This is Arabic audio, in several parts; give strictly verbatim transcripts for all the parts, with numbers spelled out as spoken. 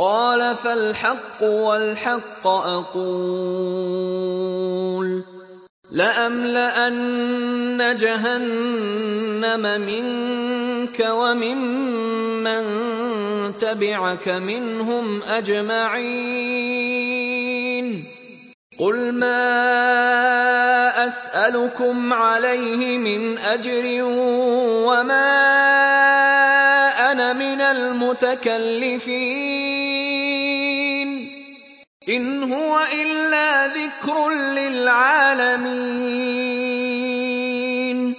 قال فالحق والحق أقول لأملأن جهنم منك وممن تبعك منهم أجمعين قل ما أسألكم عليه من أجر وما أنا من المتكلفين إن هو إلا ذكر للعالمين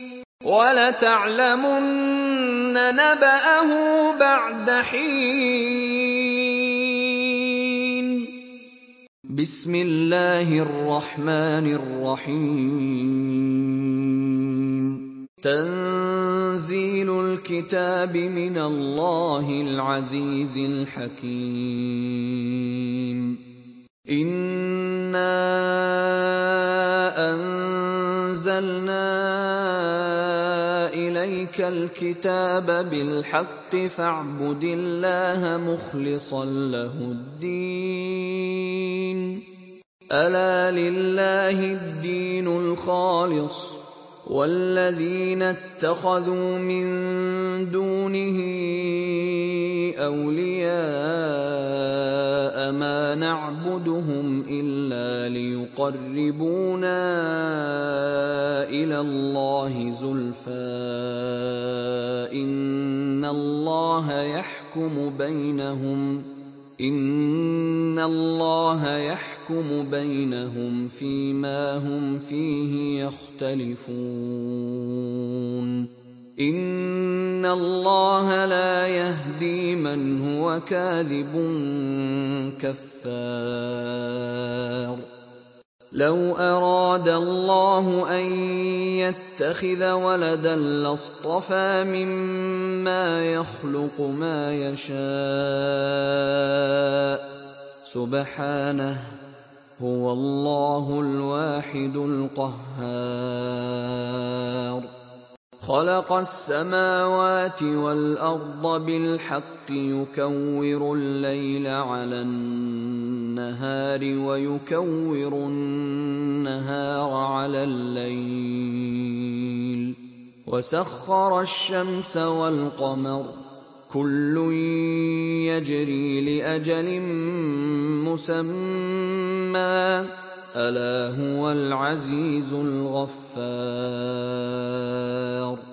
ولتعلمن نبأه بعد حين. بسم الله الرحمن الرحيم. تنزيل الكتاب من الله العزيز الحكيم. إنا أنزلنا إليك الكتاب بالحق فاعبد الله مخلصا له الدين ألا لله الدين الخالص والذين اتخذوا من دونه أولياء ما نعبدهم إلا ليقربونا إلى الله زلفى إن الله يحكم بينهم إن الله يحكم بينهم فيما هم فيه يختلفون إن الله لا يهدي من هو كاذب كفار. لو أراد الله أن يتخذ ولدا لاصطفى مما يخلق ما يشاء سبحانه هو الله الواحد القهار. خلق السماوات والأرض بالحق يكور الليل على النهار ويكور النهار على الليل وسخر الشمس والقمر كل يجري لأجل مسمى ألا هو العزيز الغفار.